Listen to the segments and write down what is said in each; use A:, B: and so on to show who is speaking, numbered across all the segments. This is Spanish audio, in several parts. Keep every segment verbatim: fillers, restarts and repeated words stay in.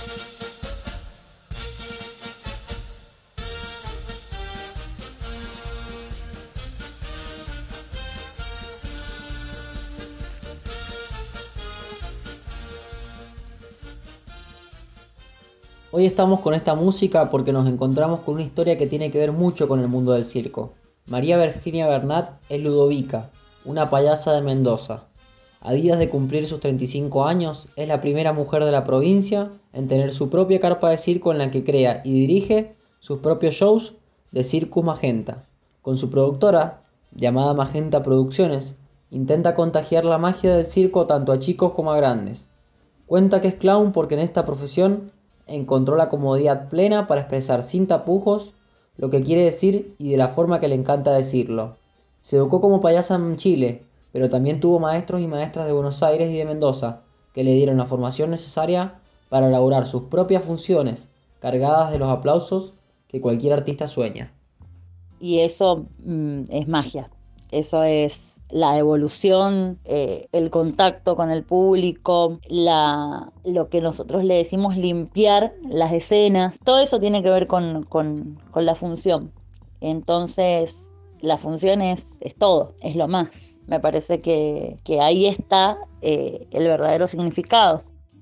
A: Hoy estamos con esta música porque nos encontramos con una historia que tiene que ver mucho con el mundo del circo. María Virginia Bernat es Ludovica, una payasa de Mendoza. A días de cumplir sus treinta y cinco años, es la primera mujer de la provincia en tener su propia carpa de circo en la que crea y dirige sus propios shows de Circus Magenta. Con su productora, llamada Magenta Producciones, intenta contagiar la magia del circo tanto a chicos como a grandes. Cuenta que es clown porque en esta profesión encontró la comodidad plena para expresar sin tapujos lo que quiere decir y de la forma que le encanta decirlo. Se educó como payasa en Chile, pero también tuvo maestros y maestras de Buenos Aires y de Mendoza que le dieron la formación necesaria para elaborar sus propias funciones, cargadas de los aplausos que cualquier artista sueña.
B: Y eso mm, es magia, eso es la evolución, eh, el contacto con el público, la, lo que nosotros le decimos limpiar las escenas, todo eso tiene que ver con, con, con la función. Entonces, la función es, es todo, es lo más. Me parece que, que ahí está eh, el verdadero significado.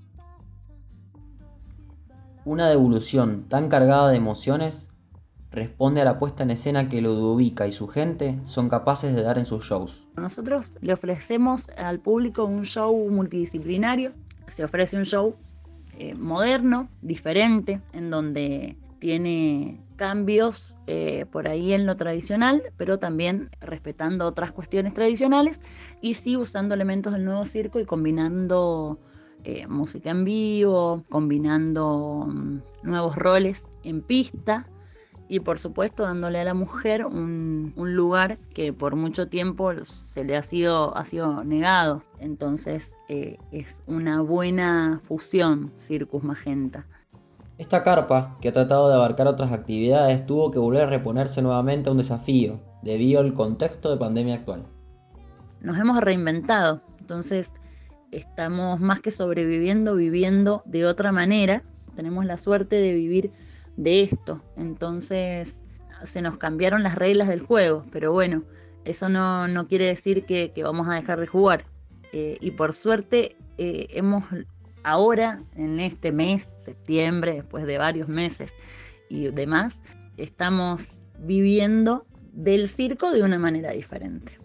A: Una devolución tan cargada de emociones responde a la puesta en escena que Ludovica y su gente son capaces de dar en sus shows.
B: Nosotros le ofrecemos al público un show multidisciplinario. Se ofrece un show eh, moderno, diferente, en donde tiene cambios eh, por ahí en lo tradicional, pero también respetando otras cuestiones tradicionales y sí usando elementos del nuevo circo y combinando eh, música en vivo, combinando um, nuevos roles en pista. Y por supuesto dándole a la mujer un, un lugar que por mucho tiempo se le ha sido, ha sido negado. Entonces eh, es una buena fusión Circus Magenta.
A: Esta carpa, que ha tratado de abarcar otras actividades, tuvo que volver a reponerse nuevamente a un desafío, debido al contexto de pandemia actual.
B: Nos hemos reinventado, entonces estamos más que sobreviviendo, viviendo de otra manera. Tenemos la suerte de vivir de esto, entonces se nos cambiaron las reglas del juego, pero bueno, eso no, no quiere decir que, que vamos a dejar de jugar, eh, y por suerte eh, hemos ahora en este mes, septiembre, después de varios meses y demás, estamos viviendo del circo de una manera diferente.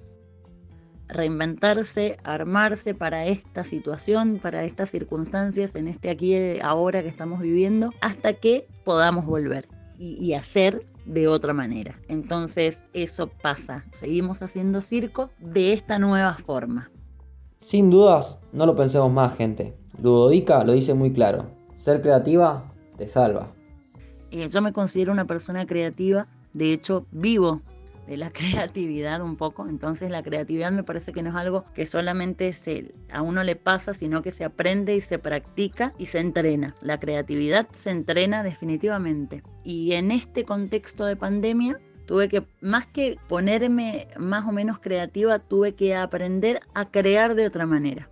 B: Reinventarse, armarse para esta situación, para estas circunstancias, en este aquí y ahora que estamos viviendo, hasta que podamos volver y, y hacer de otra manera. Entonces eso pasa, seguimos haciendo circo de esta nueva forma.
A: Sin dudas, no lo pensemos más, gente. Ludovica lo dice muy claro, ser creativa te salva.
B: Eh, yo me considero una persona creativa, de hecho vivo de la creatividad un poco, entonces la creatividad me parece que no es algo que solamente se, a uno le pasa, sino que se aprende y se practica y se entrena. La creatividad se entrena definitivamente. Y en este contexto de pandemia tuve que, más que ponerme más o menos creativa, tuve que aprender a crear de otra manera.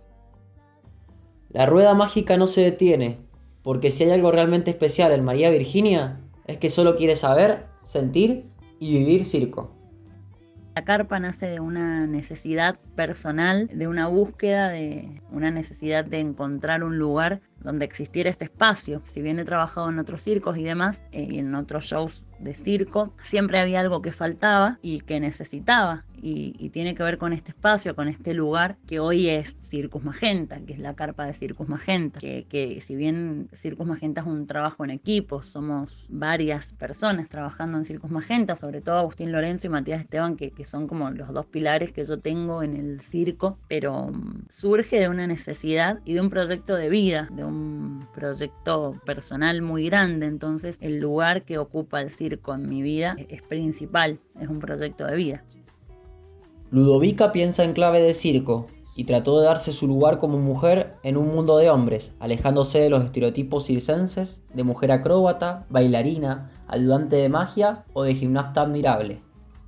A: La rueda mágica no se detiene, porque si hay algo realmente especial en María Virginia, es que solo quiere saber, sentir y vivir circo.
B: La carpa nace de una necesidad personal, de una búsqueda, de una necesidad de encontrar un lugar donde existiera este espacio. Si bien he trabajado en otros circos y demás, eh, y en otros shows de circo, siempre había algo que faltaba y que necesitaba. Y, y tiene que ver con este espacio, con este lugar que hoy es Circus Magenta, que es la carpa de Circus Magenta. Que, que si bien Circus Magenta es un trabajo en equipo, somos varias personas trabajando en Circus Magenta, sobre todo Agustín Lorenzo y Matías Esteban, que, que son como los dos pilares que yo tengo en el circo, pero um, surge de una necesidad y de un proyecto de vida, de un proyecto personal muy grande. Entonces el lugar que ocupa el circo en mi vida es, es principal, es un proyecto de vida.
A: Ludovica piensa en clave de circo y trató de darse su lugar como mujer en un mundo de hombres, alejándose de los estereotipos circenses de mujer acróbata, bailarina, ayudante de magia o de gimnasta admirable.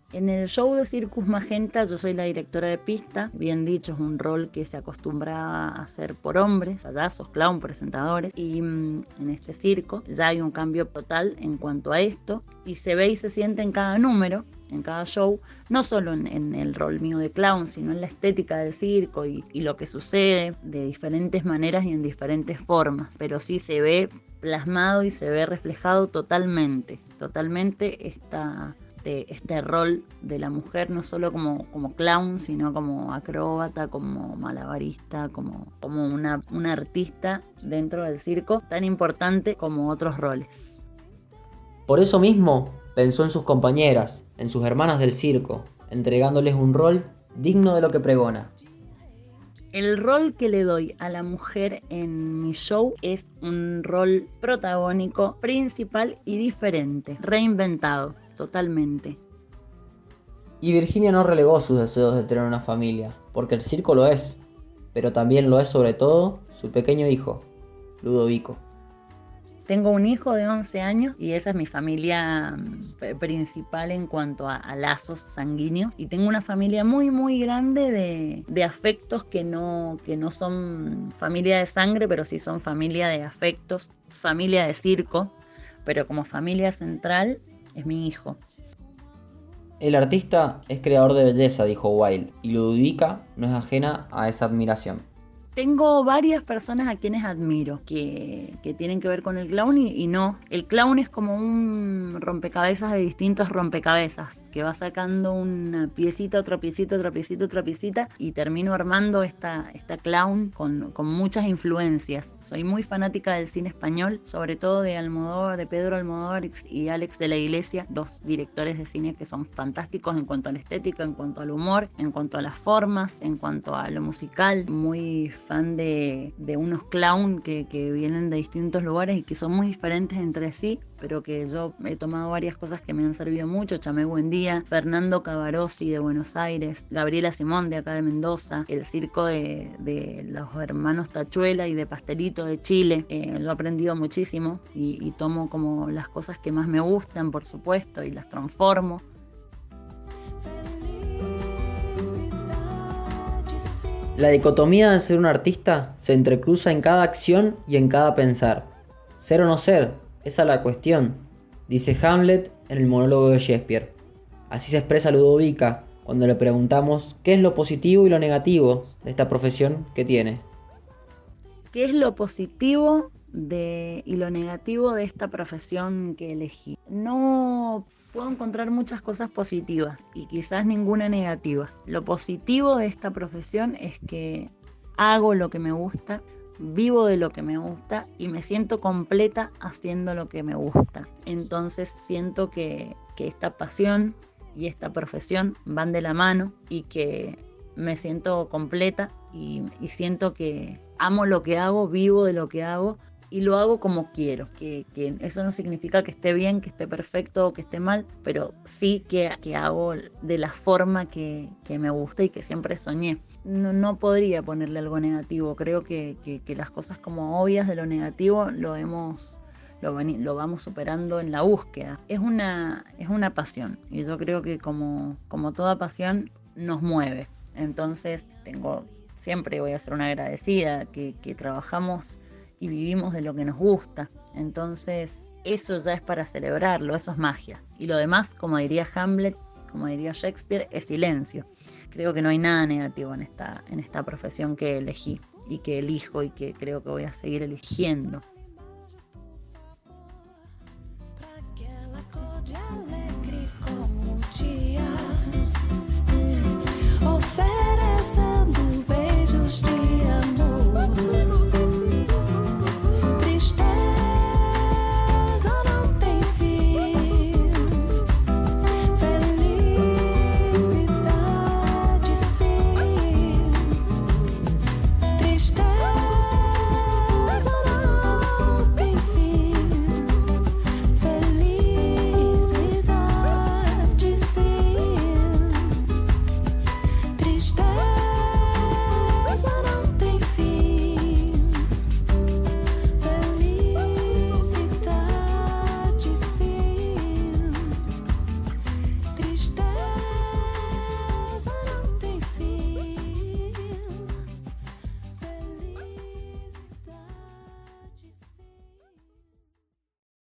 B: En el show de Circus Magenta yo soy la directora de pista, bien dicho, es un rol que se acostumbraba a hacer por hombres, payasos, clown, presentadores, y mmm, en este circo ya hay un cambio total en cuanto a esto, y se ve y se siente en cada número, en cada show, no solo en, en el rol mío de clown, sino en la estética del circo y, y lo que sucede de diferentes maneras y en diferentes formas, pero sí se ve plasmado y se ve reflejado totalmente, totalmente esta... Este, este rol de la mujer, no solo como, como clown, sino como acróbata, como malabarista, como, como una, una artista dentro del circo, tan importante como otros roles.
A: Por eso mismo pensó en sus compañeras, en sus hermanas del circo, entregándoles un rol digno de lo que pregona.
B: El rol que le doy a la mujer en mi show es un rol protagónico, principal y diferente, reinventado. Totalmente.
A: Y Virginia no relegó sus deseos de tener una familia, porque el circo lo es, pero también lo es sobre todo su pequeño hijo, Ludovico.
B: Tengo un hijo de once años y esa es mi familia principal en cuanto a, a lazos sanguíneos. Y tengo una familia muy, muy grande de, de afectos que no, que no son familia de sangre, pero sí son familia de afectos, familia de circo, pero como familia central es mi hijo.
A: El artista es creador de belleza, dijo Wilde, y Ludovica no es ajena a esa admiración.
B: Tengo varias personas a quienes admiro que, que tienen que ver con el clown y, y no. El clown es como un rompecabezas de distintos rompecabezas que va sacando una piecita, otra piecita, otra piecita, otra piecita y termino armando esta, esta clown con, con muchas influencias. Soy muy fanática del cine español, sobre todo de Almodóvar, de Pedro Almodóvar y Alex de la Iglesia, dos directores de cine que son fantásticos en cuanto a la estética, en cuanto al humor, en cuanto a las formas, en cuanto a lo musical. Muy fan de, de unos clown que, que vienen de distintos lugares y que son muy diferentes entre sí, pero que yo he tomado varias cosas que me han servido mucho. Chamé Buendía, Fernando Cavarossi de Buenos Aires, Gabriela Simón de acá de Mendoza, el circo de, de los hermanos Tachuela y de Pastelito de Chile. Eh, yo he aprendido muchísimo y, y tomo como las cosas que más me gustan, por supuesto, y las transformo.
A: La dicotomía de ser un artista se entrecruza en cada acción y en cada pensar. Ser o no ser, esa es la cuestión, dice Hamlet en el monólogo de Shakespeare. Así se expresa Ludovica cuando le preguntamos qué es lo positivo y lo negativo de esta profesión que tiene.
B: ¿Qué es lo positivo de, y lo negativo de esta profesión que elegí? No puedo encontrar muchas cosas positivas y quizás ninguna negativa. Lo positivo de esta profesión es que hago lo que me gusta, vivo de lo que me gusta y me siento completa haciendo lo que me gusta. Entonces siento que, que esta pasión y esta profesión van de la mano y que me siento completa y, y siento que amo lo que hago, vivo de lo que hago y lo hago como quiero, que, que eso no significa que esté bien, que esté perfecto o que esté mal, pero sí que, que hago de la forma que, que me gusta y que siempre soñé. No, no podría ponerle algo negativo, creo que, que, que las cosas como obvias de lo negativo lo hemos... Lo, lo vamos superando en la búsqueda. Es una, es una pasión y yo creo que como, como toda pasión nos mueve. Entonces tengo, siempre voy a ser una agradecida que, que trabajamos y vivimos de lo que nos gusta. Entonces eso ya es para celebrarlo, eso es magia. Y lo demás, como diría Hamlet, como diría Shakespeare, es silencio. Creo que no hay nada negativo en esta, en esta profesión que elegí y que elijo y que creo que voy a seguir eligiendo.